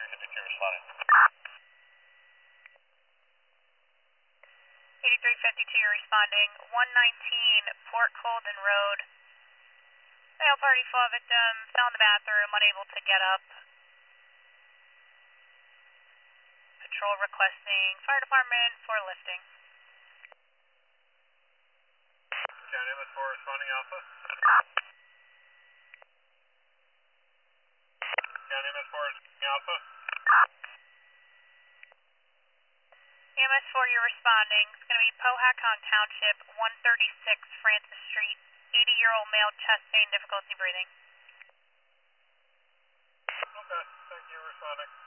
8352 responding. 8352, you're responding. 119 Port Colden Road. Male party fall victim, fell in the bathroom, unable to get up. Patrol requesting fire department for lifting. County MS4 responding Alpha. County MS4 responding Alpha. EMS4, you're responding. It's going to be Powhatan Township, 136 Francis Street. 80-year-old male, chest pain, difficulty breathing. Okay, thank you, responding.